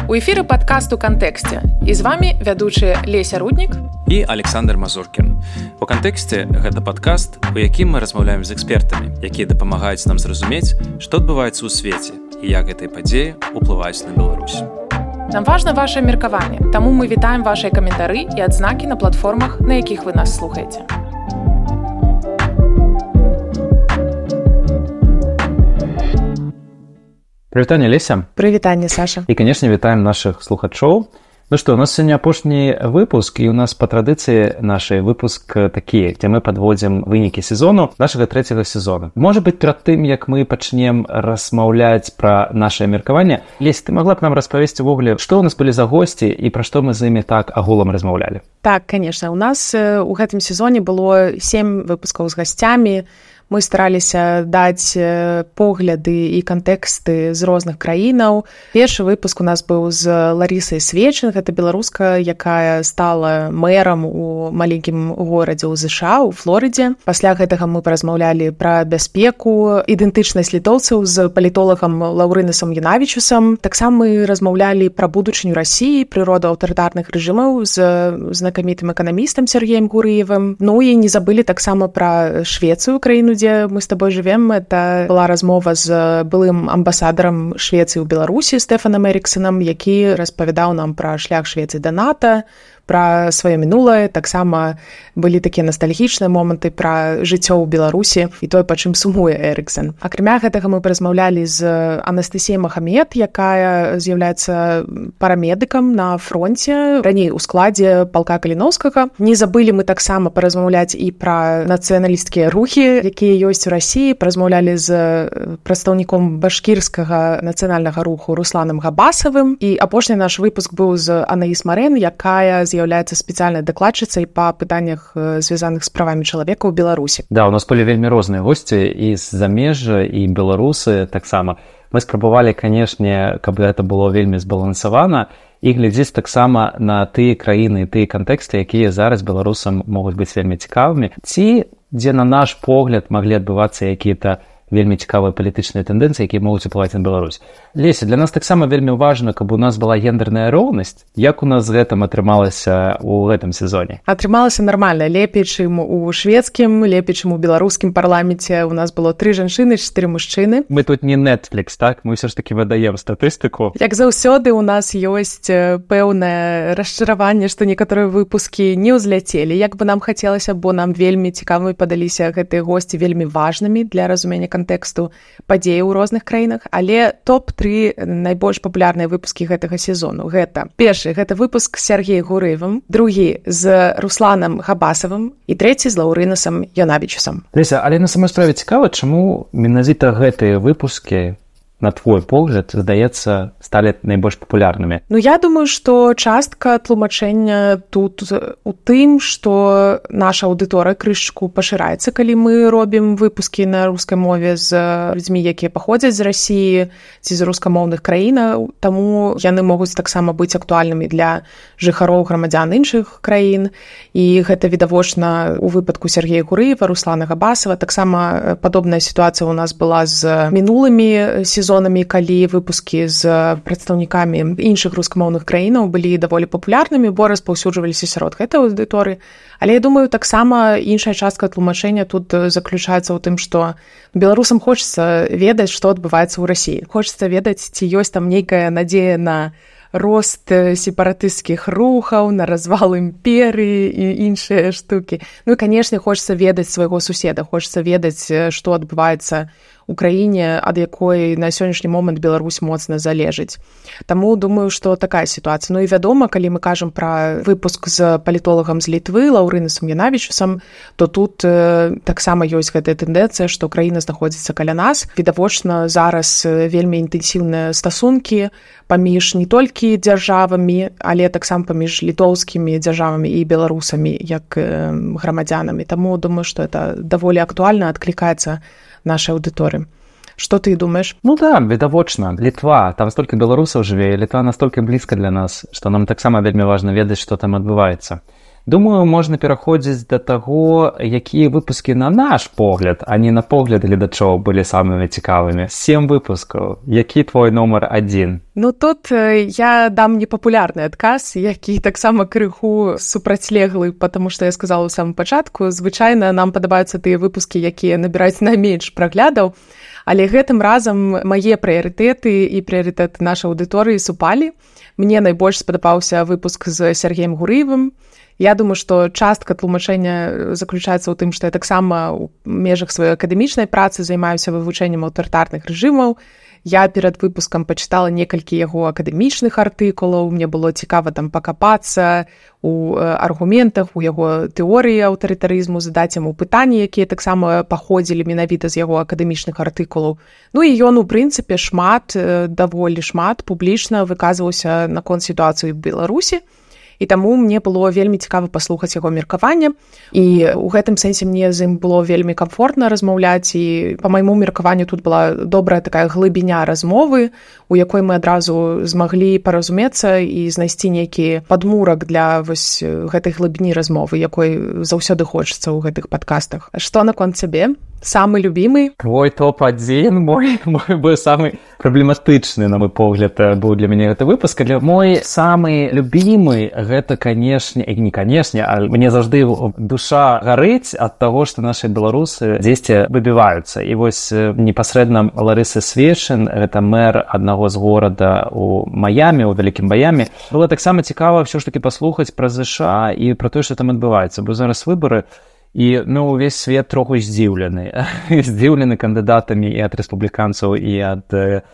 У эфіры падкаст у кантэксце. І з вамі вядучыя Леся Руднік і Александр Мазуркін. У кантэксце гэта падкаст, у якім мы размаўляем з экспертамі, якія дапамагаюць нам зразумець, што адбываецца ў свеце і як гэтыя падзеі ўплываюць на Беларусь. Нам важна вашае меркаванне, таму мы вітаем вашыя каментары і адзнакі на платформах, на якіх вы нас слухаеце. Прывітанне, Леся. Прывітанне, Саша. І, канешне, вітаем нашых слухачоў. Ну што, у нас сёння апошні выпуск, і у нас па традыцыі наш выпуск такі, дзе мы падводзім вынікі сезону, нашага трэцяга сезона. Можа быць, перад тым, як мы пачнем размаўляць пра нашае меркаванне, Лесь, ты магла б нам распавесці увогуле, што ў нас былі за госці і пра што мы з імі так агулам размаўлялі? Так, конечно. У нас у гэтым сезоне было 7 выпускаў з гасцямі. Мы стараліся даць погляды і кантэксты з розных краінаў. Першы выпуск у нас быў з Ларісай Свечын, гэта беларуска, якая стала мэрам у маленькім горадзе ў ЗША, у Флорыдзе. Пасля гэтага мы паразмаўлялі пра бяспеку, ідэнтычнасць літоўцаў з палітолагам Лаўрынасам Янавічусам. Таксама мы размаўлялі пра будучыню Расіі, прыроду аўтарытарных рэжымаў з знакамітым эканамістам Сергеем Гурыевым. Ну і не забылі таксама пра Швецыю, краіну, дзе мы з табой жывем. Это была размова з былым амбасадарам Швецыі ў Беларусі Стэфанам Эріксенам, які распавядаў нам пра шлях Швецыі да НАТО, пра сваё мінулае. Таксама былі такія настальгічныя моманты пра жыццё ў Беларусі і тое, па чым сумуе Эріксен. Акрамя гэтага мы паразмаўлялі з Анастасіяй Махамед, якая з'яўляецца парамедыкам на фронце, раней у складзе палка Каліноўскага. Не забылі мы таксама паразмаўляць і пра нацыяналісцкія рухі, якія ёсць у Расіі. Паразмаўлялі з прадстаўніком башкірскага нацыянальнага руху Русланам Габасавым. І апошні наш выпуск быў з Анаіс Марэн, якая з'яўляецца спецыяльнай дакладчыцай па пытаннях, звязаных з правамі чалавека ў Беларусі. Да, у нас былі вельмі розныя госці і з замежжа, і беларусы таксама. Мы спрабавалі, канешне, каб гэта было вельмі збалансавана і глядзець таксама на тыя краіны і тыя кантэксты, якія зараз беларусам могуць быць вельмі цікавымі, ці дзе на наш погляд маглі адбывацца якія-то вельмі цікавыя палітычныя тэндэнцыі, якія могуць уплываць на Беларусь. Леся, для нас таксама вельмі важна, каб у нас была гендерная роўнасць. Як у нас з гэтым атрымалася ў гэтым сезоне? Атрымалася нармальна. Лепей, чым у шведскім, лепей, чым у беларускім парламенце. У нас было 3 жанчыны, 4 мужчыны. Мы тут не Netflix, так? Мы ўсё ж такі выдаем статыстыку. Як заўсёды, у нас ёсць пэўнае расчараванне, што некаторыя выпускі не ўзляцелі. Як бы нам хацелася, бо нам вельмі цікавымі падаліся гэтыя госці, вельмі важнымі для разумення кантэксту падзей у розных краінах, але топ-3 найбольш папулярныя выпускі гэтага сезону. Гэта першы, гэта выпуск з Сергеем Гурыевым, другі з Русланам Габасавым і трэці з Лаўрынасам Янавічусам. Леся, але на самой справе цікава, чаму менавіта гэтыя выпускі, на твой погляд, здаецца, сталі найбольш папулярнымі? Ну, я думаю, што частка тлумачэння тут у тым, што наша аўдыторыя крышку пашыраецца, калі мы робім выпускі на рускай мове з людзьмі, якія паходзяць з Расіі ці з рускамоўных краінаў, таму яны могуць таксама быць актуальнымі для жыхароў грамадзян іншых краін. І гэта відавочна у выпадку Сергея Гурыева, Руслана Габасава. Таксама падобная сітуацыя у нас была з мінулымі сезонамі, калі выпускі з прадстаўнікамі іншых рускамоўных краінаў былі даволі папулярнымі, бо распаўсюджваліся сярод гэтай аўдыторыі. Але я думаю, таксама іншая частка тлумачэння тут заключаецца ў тым, што беларусам хочацца ведаць, што адбываецца ў Расіі. Хочацца ведаць, ці ёсць там нейкая надзея на рост сепаратысцкіх рухаў, на развал імперыі і іншыя штукі. Ну і, канешне, хочацца ведаць свайго суседа, хочацца ведаць, што адбываецца у краіне, ад якой на сённяшні момант Беларусь моцна залежыць. Таму думаю, што такая сітуацыя. Ну і вядома, калі мы кажам пра выпуск з палітолагам з Літвы, Лаўрынасам Янавічусам, то тут таксама ёсць гэтая тэндэнцыя, што краіна знаходзіцца каля нас. Відавочна, зараз вельмі інтэнсіўныя стасункі паміж не толькі дзяржавамі, але таксама паміж літоўскімі дзяржавамі і беларусамі як грамадзянамі. Таму думаю, што это даволі актуальна адклікаецца нашай аўдыторыі. Што ты думаеш? Ну да, відавочна. Літва, там столькі беларусаў жыве, і Літва настолькі блізка для нас, што нам таксама вельмі важна ведаць, што там адбываецца. Думаю, можна пераходзіць да таго, якія выпускі на наш погляд, а не на погляд гледачоў былі самымі цікавымі. 7 выпускаў. Які твой нумар 1? Ну, тут я дам непапулярны адказ, які таксама крыху супрацьлеглы, потому што я сказала ў самым пачатку. Звычайна нам падабаюцца тыя выпускі, якія набіраюць найменш праглядаў, але гэтым разам мае прыярытэты і прыярытэты нашай аўдыторыі супалі. Мне найбольш спадабаўся выпуск з Сергеем Гурыевым. Я думаю, што частка тлумачэння заключаецца ў тым, што я таксама ў межах сваёй акадэмічнай працы займаюся вывучэннем аўтарытарных рэжымаў. Я перад выпускам пачытала некалькі яго акадэмічных артыкулаў, мне было цікава там пакапацца у аргументах, у яго тэорыі аўтарытарызму, задаць яму пытанні, якія таксама паходзілі менавіта з яго акадэмічных артыкулаў. Ну і ён, у прынцыпе, даволі шмат публічна выказваўся наконт сітуацыі ў Беларусі. І таму мне было вельмі цікава паслухаць яго меркаванне. І ў гэтым сэнсе мне з ім было вельмі камфортна размаўляць. І па майму меркаванню тут была добрая такая глыбіня размовы, у якой мы адразу змаглі паразумецца і знайсці нейкі падмурак для вось гэтай глыбіні размовы, якой заўсёды хочацца ў гэтых падкастах. Што наконт цябе? Самы любімы? Твой топ-1, мой быў самы праблематычны, на мой погляд, быў для мяне гэты выпуск. Але мой самы любімы, гэта, канешне, не канешне, а мне заўжды душа гарыць ад таго, што нашы беларусы дзесьці выбіваюцца. І вось непасрэдна Ларыса Свешын, гэта мэр аднаго з горада ў Маямі, у Вялікім Баяме. Было таксама цікава ўсё ж такі паслухаць пра ЗША і пра тое, што там адбываецца. Бо зараз выбары, і увесь свет троху здзіўлены. Здзіўлены кандыдатамі і ад рэспубліканцаў, і ад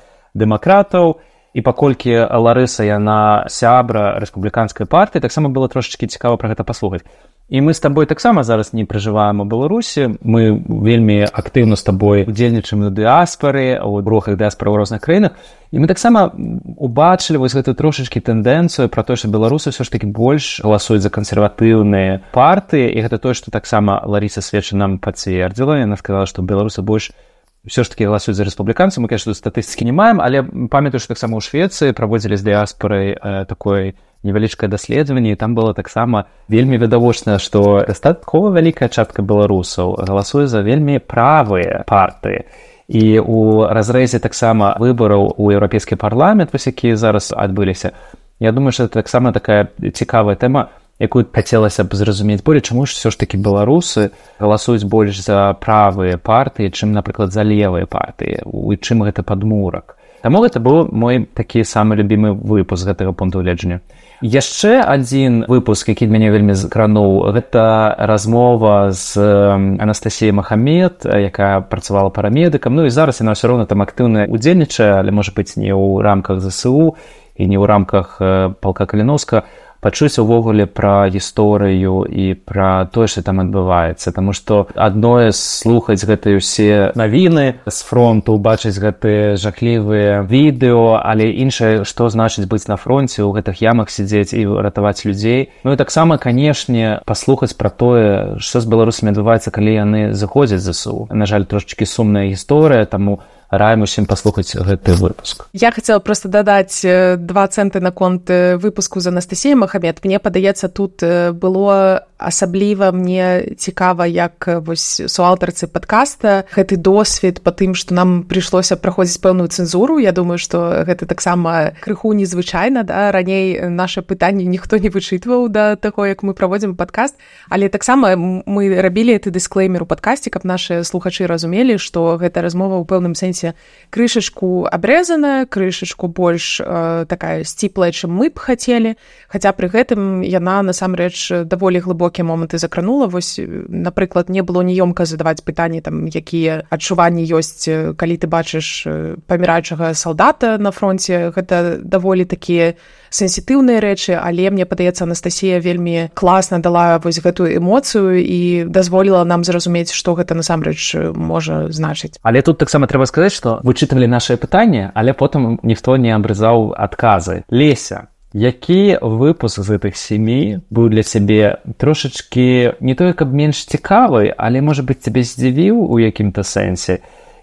дэмакратаў. І паколькі Ларыса, яна сябра рэспубліканскай партыі, таксама было трошачкі цікава пра гэта паслухаць. І мы з табой таксама зараз не пражываем у Беларусі. Мы вельмі актыўна з табой удзельнічаем у дыаспары, у рухах дыаспары ў розных краінах. І мы таксама убачылі вось гэтую трошачкі тэндэнцыю пра тое, што беларусы ўсё ж такі больш галасуюць за кансерватыўныя партыі. І гэта тое, што таксама Ларыса Свешын нам пацвердзіла. Яна сказала, што беларусы больш ўсё ж такі галасуюць за рэспубліканцаў. Мы, конечно, статыстыкі не маем, але памятаю, што таксама ў Швецыі праводзілі з дыаспарай такой невялічкае даследаванне, і там было таксама вельмі відавочна, што дастаткова вялікая частка беларусаў галасуе за вельмі правыя партыі. І у разрэзе таксама выбараў у еўрапейскі парламент, вось якія зараз адбыліся, я думаю, што это таксама такая цікавая тэма, якую хацелася б зразумець болей, чаму ж ўсё ж такі беларусы галасуюць больш за правыя партыі, чым, напрыклад, за левыя партыі, і чым гэта падмурак. Таму гэта быў мой такі самы любімы выпуск з гэтага пункту гледжання. Яшчэ адзін выпуск, які мяне вельмі закрануў, гэта размова з Анастасіяй Махамед, якая працавала парамедыкам. Ну і зараз яна ўсё роўна там актыўна удзельнічае, але, можа быць, не ў рамках ЗСУ і не ў рамках палка Каліноўска, пачуць увогуле пра гісторыю і пра тое, што там адбываецца. Таму што адное слухаць гэтыя ўсе навіны з фронту, бачыць гэтыя жахлівыя відэо, але іншае, што значыць быць на фронце, у гэтых ямах сядзець і ратаваць людзей. Ну і таксама, канешне, паслухаць пра тое, што з беларусамі адбываецца, калі яны заходзяць з ЗСУ. На жаль, трошачкі сумная гісторыя, таму раім усім паслухаць гэты выпуск. Я хацела проста дадаць 2 цэнты наконт выпуску з Анастасіяй Махамед. Мне падаецца, тут было асабліва мне цікава, як вось суаўтарцы падкаста гэты досвед па тым, што нам прыйшлося праходзіць пэўную цэнзуру. Я думаю, што гэта таксама крыху незвычайна, да? Раней наша пытанне ніхто не вычытваў да таго, як мы праводзім падкаст, але таксама мы рабілі гэты дысклеймер у падкасце, каб нашы слухачы разумелі, што гэта размова ў пэўным сэнсе крышачку абрэзаная, крышачку больш такая сціплая, чым мы б хацелі, хаця пры гэтым яна насамрэч даволі глыбокія моманты закранула. Вось, напрыклад, не было неёмка задаваць пытанні, там, якія адчуванні ёсць, калі ты бачыш паміраючага салдата на фронце. Гэта даволі такія сенсітыўныя рэчы, але мне падаецца, Анастасія вельмі класна дала вось гэтую эмоцыю і дазволіла нам зразумець, што гэта насамрэч можа значыць. Але тут таксама трэба сказаць, што вычытывалі нашае пытанне, але потым ніхто не абрызаў адказы. Леся, які выпуск з гэтых 7 быў для цябе трошачкі не тое, каб менш цікавы, але, можа быць, цябе здзівіў у якім-то сэнсе?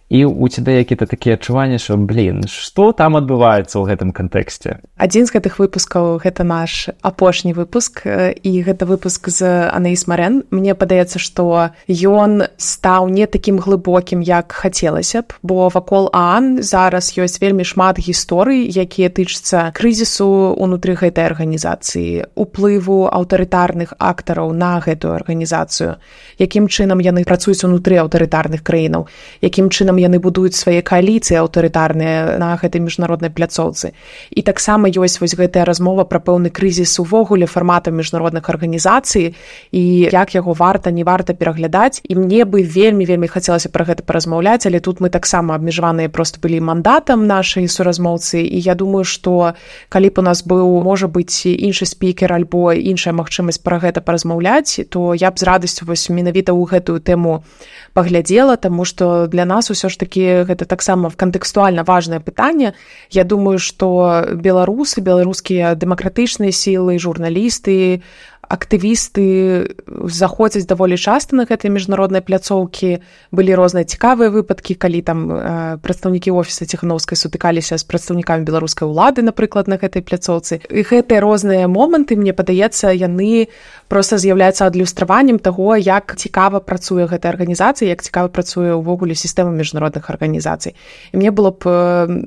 і у цябе які-то такія адчуванні, што, што там адбываецца ў гэтым кантэксце? Адзін з гэтых выпускаў гэта наш апошні выпуск, і гэта выпуск з Анаіс Марэн. Мне падаецца, што ён стаў не такім глыбокім, як хацелася б, бо вакол ААН зараз ёсць вельмі шмат гісторый, якія тычацца крызісу ўнутры гэтай арганізацыі, уплыву аўтарытарных актараў на гэтую арганізацыю, якім чынам яны працуюць унутры аўтарытарных краінаў, якім чынам яны будуюць свае кааліцыі аўтарытарныя на гэтай міжнароднай пляцоўцы. І таксама ёсць вось гэтая размова пра пэўны крызіс увогуле фарматаў міжнародных арганізацый і як яго варта, не варта пераглядаць. І мне бы вельмі хацелася пра гэта паразмаўляць, але тут мы таксама абмежаваныя проста былі мандатам нашай суразмоўцы, і я думаю, што калі б у нас быў, можа быць, іншы спікер альбо іншая магчымасць пра гэта паразмаўляць, то я б з радасцю вось менавіта ў гэтую тэму паглядзела, таму што для нас усё ж такі гэта таксама кантэкстуальна важнае пытанне. Я думаю, што беларусы, беларускія дэмакратычныя сілы, журналісты, актывісты заходзяць даволі часта на гэтыя міжнародныя пляцоўкі. Былі розныя цікавыя выпадкі, калі там прадстаўнікі офіса Ціханаўскай сутыкаліся з прадстаўнікамі беларускай улады, напрыклад, на гэтай пляцоўцы. І гэтыя розныя моманты, мне падаецца, яны проста з'яўляюцца адлюстраваннем таго, як цікава працуе гэтая арганізацыя, як цікава працуе ўвогуле сістэма міжнародных арганізацый. І мне было б,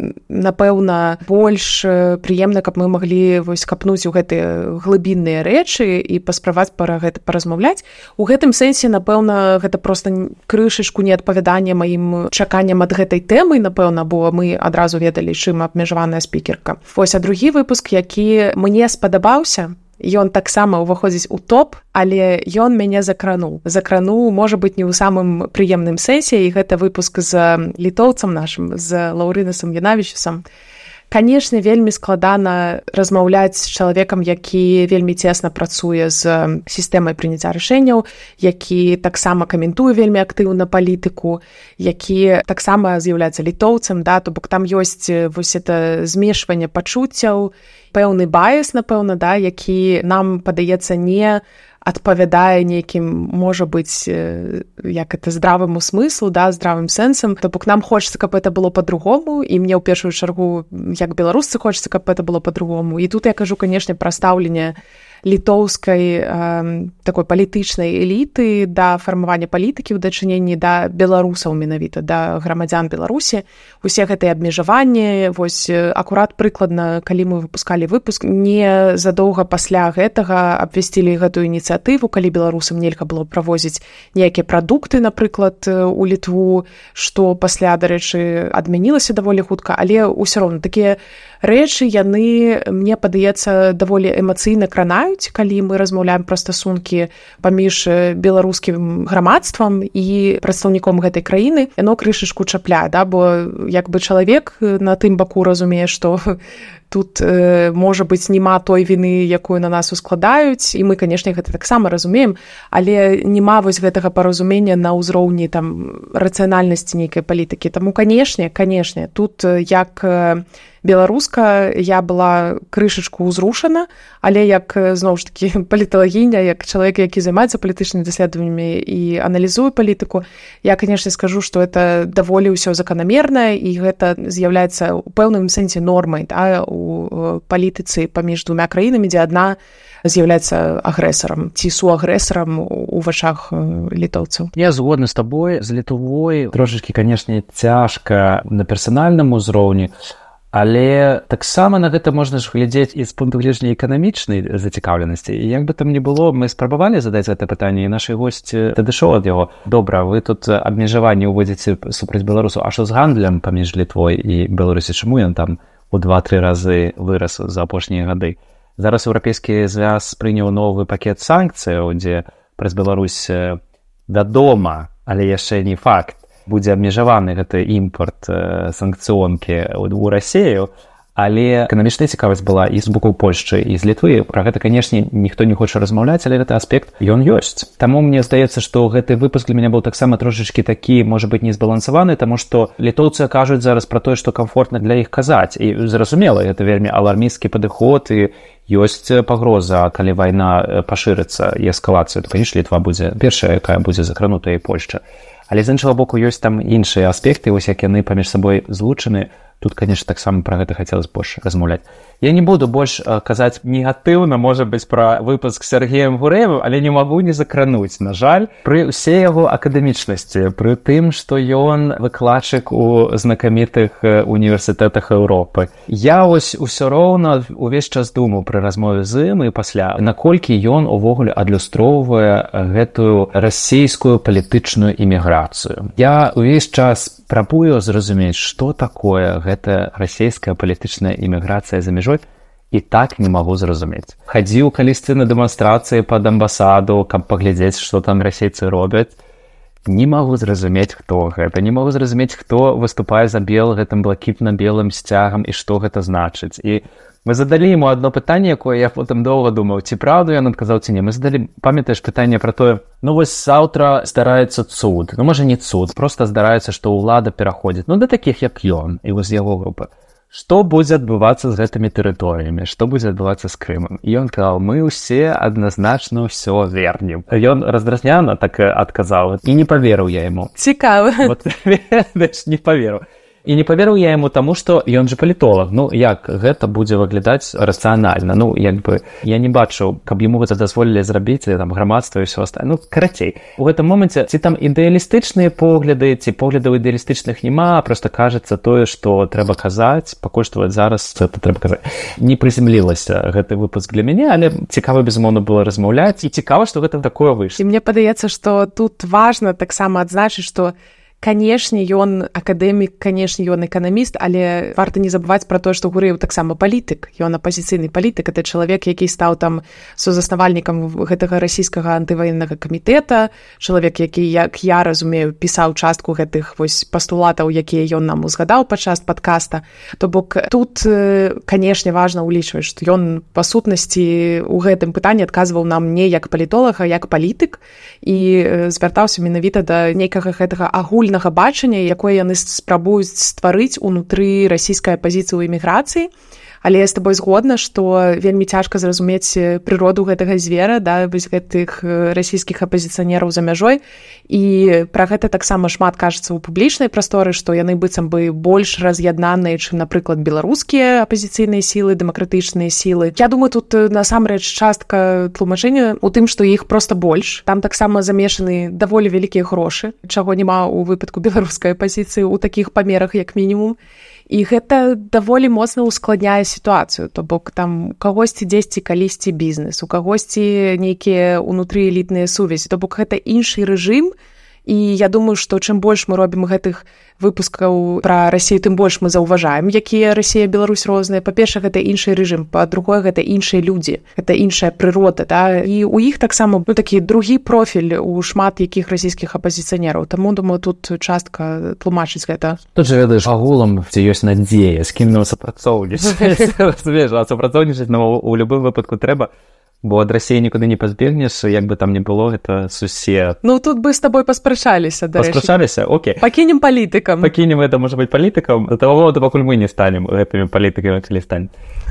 напэўна, больш прыемна, каб мы маглі вось капнуць у гэтыя глыбінныя рэчы і паспрабаваць пра гэта паразмаўляць. У гэтым сэнсе, напэўна, гэта проста крышачку неадпавяданне маім чаканням ад гэтай тэмы, напэўна, бо мы адразу ведалі, чым абмежаваная спікерка. Вось, а другі выпуск, які мне спадабаўся, ён таксама ўваходзіць у топ, але ён мяне закрануў. Закрануў, можа быць, не ў самым прыемным сэнсе, і гэта выпуск з літоўцам нашым, з Лаўрынасам Янавічусам. Канешне, вельмі складана размаўляць з чалавекам, які вельмі цесна працуе з сістэмай прыняцця рашэнняў, які таксама каментуе вельмі актыўна палітыку, які таксама з'яўляецца літоўцам, да, то бок там ёсць вось это змешванне пачуццяў, пэўны баяс, напэўна, да, які нам падаецца не адпавядае нейкім, можа быць, як это, здраваму смыслу, да, здравым сэнсам. То бок нам хочацца, каб это было па-другому, і мне ў першую чаргу, як беларусцы, хочацца, каб это было па-другому. І тут я кажу, канешне, пра стаўленне літоўскай такой палітычнай эліты да фармавання палітыкі ў дачыненні да беларусаў менавіта, да грамадзян Беларусі. Усе гэтыя абмежаванні, вось акурат прыкладна, калі мы выпускалі выпуск, не задоўга пасля гэтага абвясцілі гэтую ініцыятыву, калі беларусам нельга было правозіць нейкія прадукты, напрыклад, у Літву, што пасля, дарэчы, адмянілася даволі хутка, але ўсё роўна такія рэчы, яны, мне падаецца, даволі эмацыйна кранаюць, калі мы размаўляем пра стасункі паміж беларускім грамадствам і прадстаўніком гэтай краіны. Яно крышачку чапляе, да, бо як бы чалавек на тым баку разумее, што тут, можа быць, няма той віны, якую на нас ускладаюць, і мы, канешне, гэта таксама разумеем, але няма вось гэтага паразумення на ўзроўні там рацыянальнасці нейкай палітыкі. Таму, канешне, тут як беларуска я была крышачку ўзрушана, але як, зноў ж такі, паліталагіня, як чалавек, які займаецца палітычнымі даследаваннямі і аналізуе палітыку, я, канешне, скажу, што это даволі ўсё заканамернае, і гэта з'яўляецца ў пэўным сэнсе нормай, да, у палітыцы паміж двумя краінамі, дзе адна з'яўляецца агрэсарам ці суагрэсарам у вачах літоўцаў. Я згодны з табой, з Літвой трошачкі, канешне, цяжка на персанальным узроўні, але таксама на гэта можна ж глядзець і з пункту гледжання эканамічнай зацікаўленасці. І як бы там ні было, мы спрабавалі задаць гэта пытанне, і нашы госці адышоў ад яго. Добра, вы тут абмежаванні ўводзіце супраць беларусаў, а што з гандлем паміж Літвой і Беларусі? Чаму ён там у 2-3 разы вырас за апошнія гады? Зараз Еўрапейскі звяз прыняў новы пакет санкцыяў, дзе праз Беларусь вядома, але яшчэ не факт, будзе абмежаваны гэты імпорт санкцыёнкі ў Расію, але эканамічная цікавасць была і з боку Польшчы, і з Літвы. Пра гэта, канешне, ніхто не хоча размаўляць, але гэты аспект, ён ёсць. Таму мне здаецца, што гэты выпуск для мяне быў таксама трошачкі такі, можа быць, незбалансаваны, таму што літоўцы кажуць зараз пра тое, што камфортна для іх казаць. І зразумела, гэта вельмі алармісцкі падыход, і ёсць пагроза, калі вайна пашырыцца і эскалацыя, то, канешне, Літва будзе першая, якая будзе закранутая, і Польшча. Але з іншага боку ёсць там іншыя аспекты, вось як яны паміж сабой злучаны. Тут, конечно, таксама пра гэта хацелось больш размаўляць. Я не буду больш казаць негатыўна, можа быць, пра выпуск з Сергеем Гурэевым, але не магу не закрануць. На жаль, пры ўсей яго акадэмічнасці, пры тым, што ён выкладчык у знакамітых універсітэтах Еўропы. Я вось усё роўна увесь час думаў пры размове з ім і пасля, наколькі ён увогуле адлюстроўвае гэтую расійскую палітычную іміграцыю. Я увесь час прабую зразумець, што такое гэта расійская палітычная іміграцыя за мяжой, і так не магу зразумець. Хадзіў калісьці на дэманстрацыі пад амбасаду, каб паглядзець, што там расейцы робяць. Не магу зразумець, хто гэта. Не магу зразумець, хто выступае за бел гэтым блакітна-белым сцягам і што гэта значыць. І мы задалі яму одно пытанне, якое я потым доўга думаў, ці праўду ён адказаў, ці не. Мы задалі, памятаеш, пытанне пра тое, ну вось заўтра здараецца цуд. Ну, можа, не цуд, просто здараецца, што ўлада пераходзіць. Ну, да такіх, як ён, і вось яго група. Што будзе адбывацца з гэтымі тэрыторыямі? Што будзе адбывацца з Крымам? І ён казаў, мы ўсе адназначна ўсё вернем. Ён раздражняна так адказаў, і не паверыў я яму. Цікава. Вот, не паверыў. І не паверыў я яму таму, што ён же палітолог. Ну, як гэта будзе выглядаць рацыянальна? Ну, як бы, я не бачыў, каб яму гэта дазволілі зрабіць, там, грамадства і ўсё астатняе. Ну, карацей. У гэтым моменце, ці там ідэалістычныя погляды, ці поглядаў ідэалістычных няма, проста кажацца тое, што трэба казаць, пакуль што зараз гэта трэба казаць. Не прыземлілася гэты выпуск для мяне, але цікава, безумоўна, было размаўляць, і цікава, што гэта такое выйшла. І мне падаецца, што тут важна таксама адзначыць, што канешне, ён акадэмік, канешне, ён эканаміст, але варта не забываць пра тое, што Гурэеў таксама палітык. Ён апазіцыйны палітык, это чалавек, які стаў там сузаснавальнікам гэтага расійскага антываеннага камітэта, чалавек, які, як я разумею, пісаў частку гэтых вось пастулатаў, якія ён нам узгадаў падчас падкаста. То бок тут, канешне, важна ўлічваць, што ён па сутнасці ў гэтым пытанні адказваў нам не як палітолог, а як палітык і звяртаўся менавіта да нейкага гэтага агульнага бачання, якое яны спрабуюць стварыць унутры расійскай апазіцыі ў эміграцыі. Але я з табой згодна, што вельмі цяжка зразумець прыроду гэтага звера, да, вось гэтых расійскіх апазіцыянераў за мяжой. І пра гэта таксама шмат кажацца ў публічнай прасторы, што яны быццам бы больш раз'яднаныя, чым, напрыклад, беларускія апазіцыйныя сілы, дэмакратычныя сілы. Я думаю, тут насамрэч частка тлумачэння ў тым, што іх проста больш. Там таксама замешаны даволі вялікія грошы, чаго няма ў выпадку беларускай апазіцыі ў такіх памерах, як мінімум. І гэта даволі моцна ўскладняе сітуацыю, то бок там у кагосьці дзесьці калісьці бізнес, у кагосьці нейкія ўнутры элітныя сувязі, то бок гэта іншы рэжым, і я думаю, што чым больш мы робім гэтых выпускаў пра Расію, тым больш мы заўважаем, якія Расія, Беларусь розныя. Па-першае, гэта іншы рэжым, па-другое, гэта іншыя людзі, гэта іншая прырода, да? І у іх таксама такі другі профіль у шмат якіх расійскіх апазіцыянераў. Таму, думаю, тут частка тлумачыць гэта. Тут же, ведаеш, агулам, ці ёсць надзея, з кім нам супрацоўнічаць. Разумееш, а супрацоўнічаць у любым выпадку трэба. Бо ад Расіі нікуды не пазбегнеш, як бы там не было, гэта сусед. Ну, тут бы з табой паспрачаліся, дарэчы. Паспрачаліся? Окей. Пакінем палітыкам. Пакінем гэта, можа быць, палітыкам. Да таго моменту, пакуль мы не станем гэтымі палітыкамі, калі станем.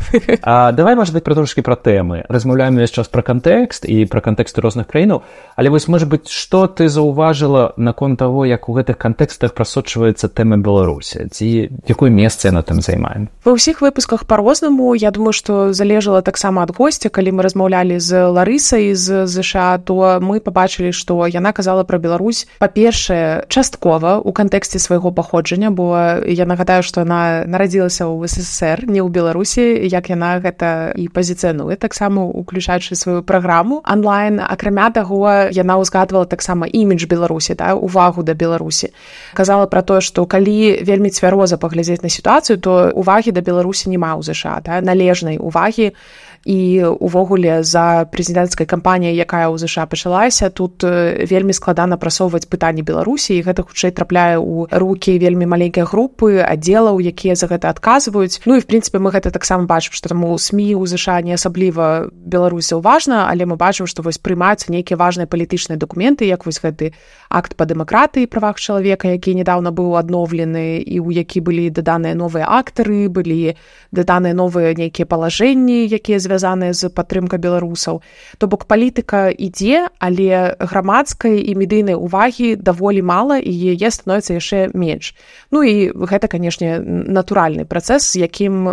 Давай, можа быць, трошкі пра тэмы. Размаўляем увесь час пра кантэкст і пра кантэксты розных краінаў. Але вось, можа быць, што ты заўважыла наконт таго, як у гэтых кантэкстах прасочваецца тэма Беларусі? Ці якое месца яна там займае? Ва ўсіх выпусках па-рознаму. Я думаю, што залежала таксама ад госця. Калі мы размаўлялі з Ларысай з ЗША, то мы пабачылі, што яна казала пра Беларусь, па-першае, часткова у кантэксце свайго паходжання, бо я нагадаю, што яна нарадзілася ў СССР, не ў Беларусі, як яна гэта і пазіцыянуе, таксама уключаючы сваю праграму онлайн. Акрамя таго, яна ўзгадвала таксама імідж Беларусі, да, увагу да Беларусі. Казала пра тое, што калі вельмі цвяроза паглядзець на сітуацыю, то увагі да Беларусі няма ў ЗША, да, належнай увагі. І увогуле за прэзідэнцкай кампаніяй, якая ў ЗША пачалася, тут вельмі складана прасоўваць пытанні Беларусі, і гэта хутчэй трапляе ў рукі вельмі маленькай групы аддзелаў, якія за гэта адказваюць. Ну і в прынцыпе мы гэта таксама бачым, што там у СМІ ў ЗША не асабліва Беларусь заўважна, але мы бачым, што вось прымаюцца нейкія важныя палітычныя дакументы, як вось гэты акт па дэмакратыі і правах чалавека, які нядаўна быў адноўлены, і ў які былі даданыя новыя актары, былі даданыя новыя нейкія палажэнні, якія звязаныя з падтрымкай беларусаў. То бок палітыка ідзе, але грамадскай і медыйнай увагі даволі мала, і яе становіцца яшчэ менш. Ну і гэта, канешне, натуральны працэс, з якім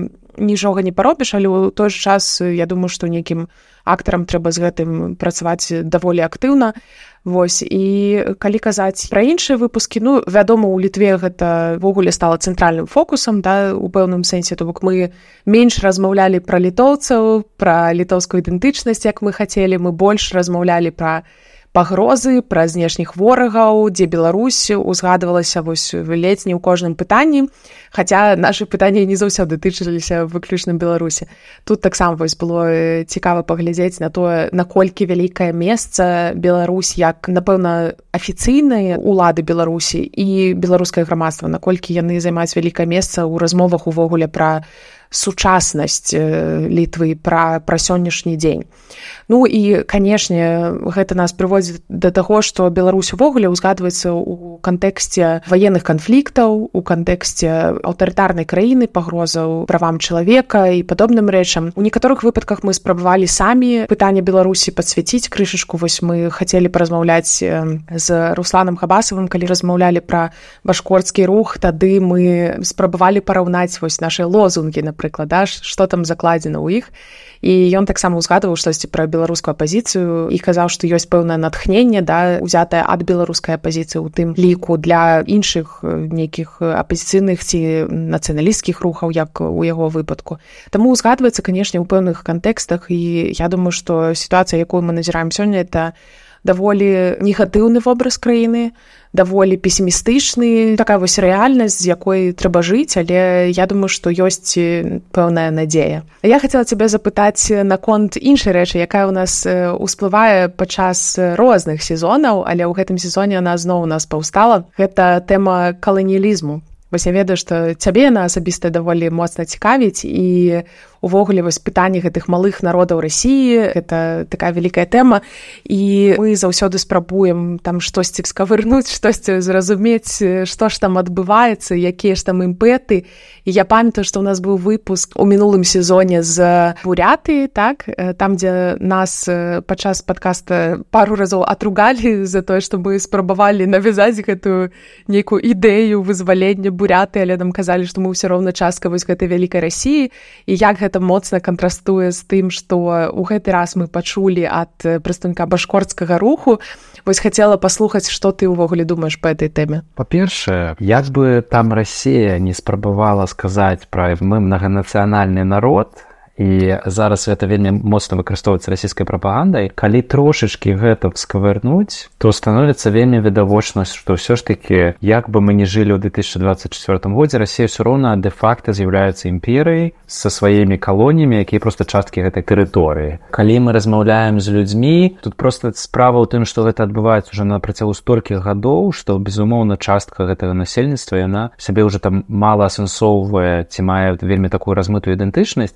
нічога не паробіш, але ў той жа час, я думаю, што нейкім актарам трэба з гэтым працаваць даволі актыўна. Вось, і калі казаць пра іншыя выпускі, ну, вядома, у Літве гэта ввогуле стала цэнтральным фокусам, да, у пэўным сэнсе, то бок мы менш размаўлялі пра літоўцаў, пра літоўскую ідэнтычнасць, як мы хацелі, мы больш размаўлялі пра пагрозы, пра знешніх ворагаў, дзе Беларусь узгадвалася вось ледзь не ў кожным пытанні, хаця нашы пытанні не заўсёды тычыліся выключна Беларусі. Тут таксама вось было цікава паглядзець на тое, наколькі вялікае месца Беларусь як, напэўна, афіцыйныя улады Беларусі і беларускае грамадства, наколькі яны займаюць вялікае месца ў размовах увогуле пра сучаснасць Літвы, пра сённяшні дзень. Ну і, канешне, гэта нас прыводзіць да таго, што Беларусь увогуле ўзгадваецца ў кантэксце ваенных канфліктаў, у кантэксце аўтарытарнай краіны, пагрозаў правам чалавека і падобным рэчам. У некаторых выпадках мы спрабавалі самі пытанне Беларусі падсвяціць крышачку. Вось мы хацелі паразмаўляць з Русланам Хабасавым, калі размаўлялі пра башкорцкі рух, тады мы спрабавалі параўнаць вось нашы лозунгі, напрыклад, да, што там закладзена ў іх. І ён таксама ўзгадваў штосьці пра беларускую апазіцыю і казаў, што ёсць пэўнае натхненне, да, узятае ад беларускай апазіцыі, у тым ліку для іншых нейкіх апазіцыйных ці нацыяналісцкіх рухаў, як у яго выпадку. Таму ўзгадваецца, канешне, у пэўных кантэкстах, і я думаю, што сітуацыя, якую мы назіраем сёння, это даволі негатыўны вобраз краіны, даволі песімістычны, такая вось рэальнасць, з якой трэба жыць, але я думаю, што ёсць пэўная надзея. Я хацела цябе запытаць наконт іншай рэчы, якая ў нас усплывае падчас розных сезонаў, але ў гэтым сезоне яна зноў у нас паўстала. Гэта тэма каланіялізму. Вось я ведаю, што цябе яна асабіста даволі моцна цікавіць, і увогуле вось пытанні гэтых малых народаў Расіі, гэта такая вялікая тэма, і мы заўсёды спрабуем там штосьці скавырнуць, штосьці зразумець, што ж там адбываецца, якія ж там імпэты. І я памятаю, што ў нас быў выпуск у мінулым сезоне з Буряты, так, там, дзе нас падчас падкаста пару разоў атругалі за тое, што мы спрабавалі навязаць гэтую нейкую ідэю вызвалення Буряты, але нам казалі, што мы ўсё роўна частка вось гэтай вялікай Расіі, і як гэта моцна кантрастуе з тым, што ў гэты раз мы пачулі ад прадстаўніка башкорцкага руху. Вось хацела паслухаць, што ты ўвогуле думаеш па этой тэме. Па-першае, як бы там Расія не спрабавала сказаць пра мы многанацыянальны народ, і зараз гэта вельмі моцна выкарыстоўваецца расійскай прапагандай, калі трошачкі гэта скавырнуць, то становіцца вельмі відавочна, што ўсё ж такі, як бы мы не жылі ў 2024 годзе, Расія ўсё роўна дэ-факта з'яўляецца імперыяй са сваімі калоніямі, якія проста часткі гэтай тэрыторыі. Калі мы размаўляем з людзьмі, тут проста справа ў тым, што гэта адбываецца ўжо на працягу столькіх гадоў, што, безумоўна, частка гэтага насельніцтва, яна сябе ўжо там мала асэнсоўвае ці мае вельмі такую размытую ідэнтычнасць.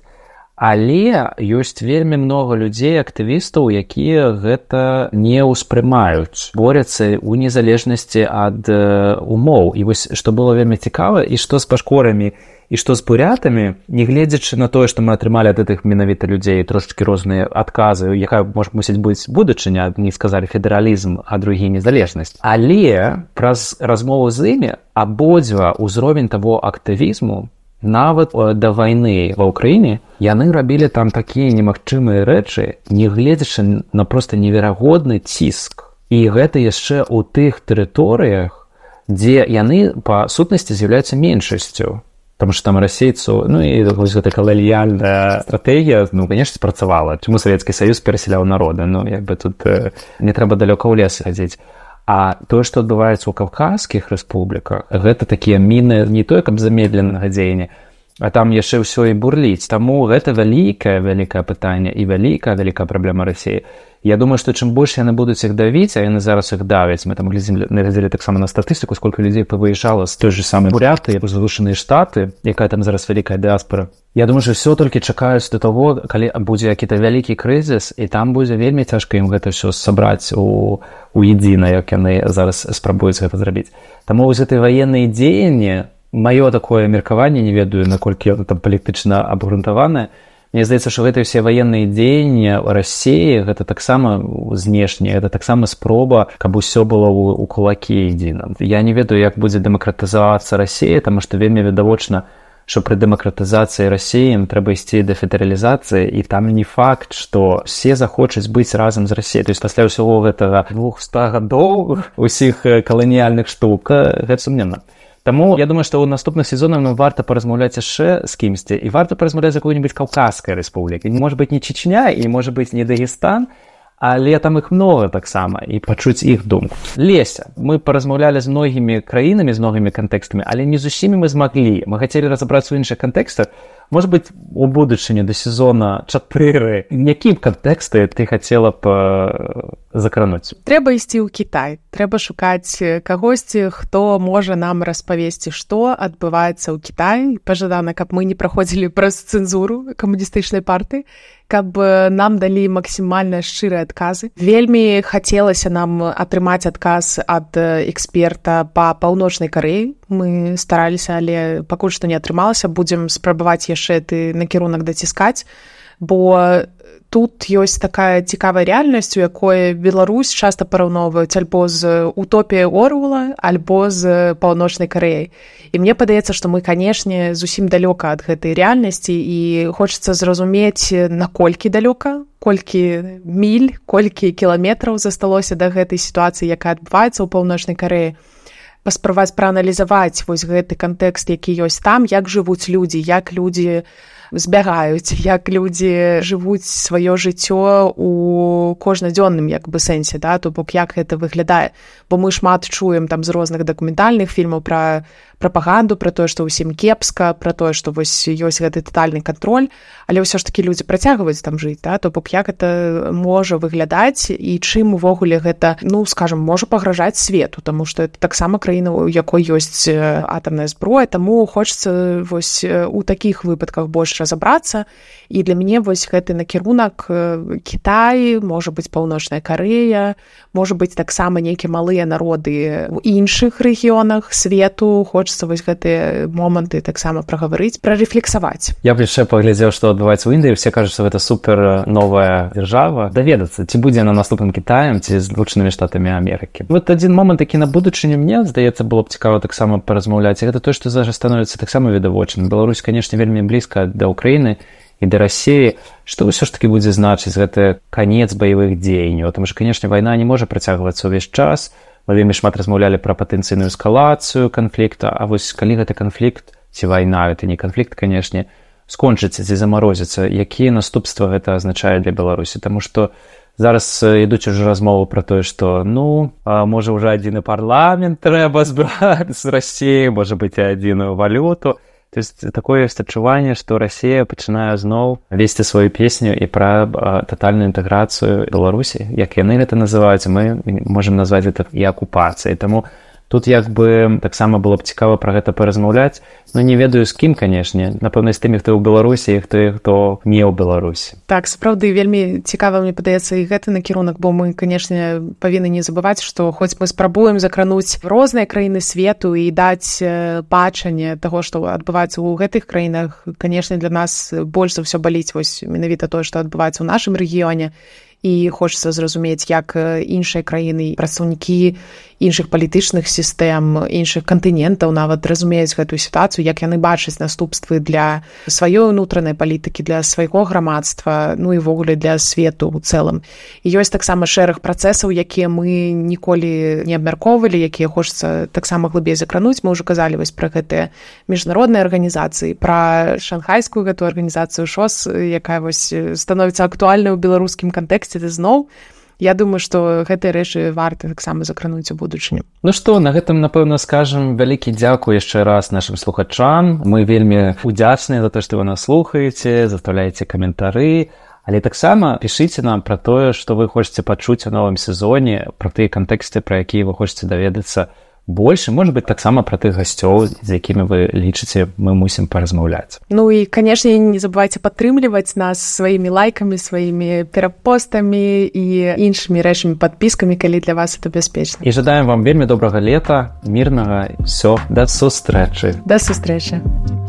Але ёсць вельмі многа людзей, актывістаў, якія гэта не ўспрымаюць, борюцца ў незалежнасці ад умоў. І вось што было вельмі цікава, і што з башкорамі, і што з бурятамі, не гледзячы на тое, што мы атрымалі ад гэтых менавіта людзей трошачкі розныя адказы, якая мусіць быць будучыня, не сказалі федэралізм, а другі незалежнасць. Але праз размову з імі абодва ўзровень таго актывізму, нават да вайны ва ўкраіне, яны рабілі там такія немагчымыя рэчы, не гледзячы на проста неверагодны ціск. І гэта яшчэ ў тых тэрыторыях, дзе яны па сутнасці з'яўляюцца меншасцю. Таму што там расейцу, ну і вось гэта каланіяльная стратэгія, ну, канешне, спрацавала. Чаму Савецкі Саюз перасяляў народы? Ну, як бы тут не трэба далёка ў лес хадзіць. А тое, што адбываецца ў каўказскіх рэспубліках, гэта такія міны не тое, каб замедленага дзеяння, а там яшчэ ўсё і бурліць. Таму гэта вялікае пытанне і вялікая праблема Расіі. Я думаю, што чым больш яны будуць іх давіць, а яны зараз іх давяць, мы там глядзелі таксама на статыстыку, сколько людзей павыязджала з той же самай Буряты, Злучаныя Штаты, якая там зараз вялікая дыаспора. Я думаю, што ўсё толькі чакаюць да таго, калі будзе які-то вялікі крызіс, і там будзе вельмі цяжка ім гэта ўсё сабраць у едзіна, як яны зараз спрабуюць гэта зрабіць. Таму вось гэтай ваенныя дзеянні, маё такое меркаванне, не ведаю, наколькі яно там палітычна абгрунтаванае, Мне здаецца, што гэта ўсе ваенныя дзеянні Расіі, гэта таксама знешне, гэта таксама спроба, каб усё было ў кулакі едзіным. Я не ведаю, як будзе дэмакратызавацца Расія, таму што вельмі відавочна, што пры дэмакратызацыі Расіі ім трэба ісці да федэралізацыі, і там не факт, што все захочуць быць разам з Расіяй. То есть пасля ўсяго гэтага 200 гадоў усіх каланіяльных штук, гэта сумненна. Таму я думаю, што ў наступных сезонах нам варта паразмаўляць яшчэ з кімсьці, і варта паразмаўляць з якой-небудзь Каўказскай рэспублікі. Можа быць, не Чечня, і можа быць, не Дагестан, але там іх многа таксама, і пачуць іх думку. Леся, мы паразмаўлялі з многімі краінамі, з многімі кантэкстамі, але не з усімі мы змаглі. Мы хацелі разабрацца ў іншых кантэкстах. Может быть, у будучыні до сезона 4, якім кантэксты ты хацела б закрануць? Трэба ісці ў Кітай. Трэба шукаць кагосьці, хто можа нам распавесці, што адбываецца ў Кітаі. Пажадана, каб мы не праходзілі праз цэнзуру камуністычнай партыі, каб нам далі максімальна шчырыя адказы. Вельмі хацелася нам атрымаць адказ ад эксперта па Паўночнай Карэі. Мы стараліся, але пакуль што не атрымалася. Будзем спрабаваць яшчэ ты накірунак даціскаць, бо тут ёсць такая цікавая рэальнасць, у якой Беларусь часта параўноўваюць альбо з утопіяй Оруэлла, альбо з Паўночнай Карэяй. І мне падаецца, што мы, канешне, зусім далёка ад гэтай рэальнасці, і хочацца зразумець, наколькі далёка, колькі міль, колькі кіламетраў засталося да гэтай сітуацыі, якая адбываецца ў Паўночнай Карэі. Паспрабаваць прааналізаваць вось гэты кантэкст, які ёсць там, як жывуць людзі, як людзі збягаюць, як людзі жывуць сваё жыццё у кожнадзённым як бы сэнсе, да? То бок як гэта выглядае. Бо мы шмат чуем там з розных дакументальных фільмаў пра прапаганду, пра тое, што ўсім кепска, пра тое, што вось ёсць гэты татальны кантроль, але ўсё ж такі людзі працягваюць там жыць, да? То бок як гэта можа выглядаць і чым увогуле гэта, ну, скажам, можа пагражаць свету, таму што это таксама краіна, у якой ёсць атамная зброя, таму хочацца вось у такіх выпадках больш разабрацца. І для мяне вось гэты накірунак Кітай, можа быць Паўночная Карэя, можа быць таксама нейкія малыя народы ў іншых рэгіёнах свету. Хочацца вось гэтыя моманты таксама прагаварыць, прарэфлексаваць. Я б яшчэ паглядзеў, што адбываецца ў Індыі. Все кажуць, што гэта супер новая дзяржава. Даведацца, ці будзе яна наступным Кітаем, ці Злучанымі Штатамі Амерыкі. Вот адзін момант, які на будучыню мне, здаецца, было б цікава таксама паразмаўляць. Гэта тое, што зараз становіцца таксама відавочным. Беларусь, канешне, вельмі блізка да Украіны і да Расіі. Што ўсё ж такі будзе значыць гэты канец баявых дзеянняў? Таму што, канешне, вайна не можа працягвацца ўвесь час. Мы вельмі шмат размаўлялі пра патэнцыйную эскалацыю канфлікта, а вось калі гэты канфлікт, ці вайна, гэта не канфлікт, канешне, скончыцца ці замарозіцца, якія наступствы гэта азначае для Беларусі? Таму што зараз ідуць ужо размовы пра тое, што, ну, можа, ўжо адзіны парламент трэба збіраць з Расіі, можа быць, і адзіную валюту. То есть такое ёсць адчуванне, што Расія пачынае зноў весці сваю песню і пра татальную інтэграцыю Беларусі. Як яны гэта называюць, мы можам назваць гэта і акупацыяй. Таму тут як бы таксама было б цікава пра гэта паразмаўляць. Ну, не ведаю з кім, канешне. Напэўна, з тымі, хто ў Беларусі, і хто не ў Беларусі. Так, сапраўды, вельмі цікава, мне падаецца, і гэты накірунак, бо мы, канешне, павінны не забываць, што хоць мы спрабуем закрануць розныя краіны свету і даць бачанне таго, што адбываецца ў гэтых краінах, канешне, для нас больш за ўсё баліць вось менавіта тое, што адбываецца ў нашым рэгіёне. І хочацца зразумець, як іншыя краіны, прадстаўнікі іншых палітычных сістэм, іншых кантынентаў нават разумеюць гэтую сітуацыю, як яны бачаць наступствы для сваёй унутранай палітыкі, для свайго грамадства, ну і ввогуле для свету ў цэлым. І ёсць таксама шэраг працэсаў, якія мы ніколі не абмяркоўвалі, якія хочацца таксама глыбей закрануць. Мы ўжо казалі вось пра гэтыя міжнародныя арганізацыі, пра шанхайскую гэтую арганізацыю ШОС, якая вось становіцца актуальнай у беларускім кантэксце. Зноў, я думаю, што гэтыя рэчы варта таксама закрануць у будучыню. Ну што, на гэтым, напэўна, скажам вялікі дзякуй яшчэ раз нашым слухачам. Мы вельмі удзячныя за то, што вы нас слухаеце, заставляеце каментары, але таксама пішыце нам пра тое, што вы хочаце пачуць у новым сезоне, пра тыя кантэксты, пра якія вы хочаце даведацца больше, может быть, таксама пра тых гасцёў, з якімі вы лічыце, мы мусім паразмаўляць. Ну і, канешне, не забывайце падтрымліваць нас сваімі лайкамі, сваімі перапостамі і іншымі рэчамі, падпіскамі, калі для вас это бяспечна. І жадаем вам вельмі добрага лета, мірнага, ўсё, да сустрэчы. Да сустрэчы.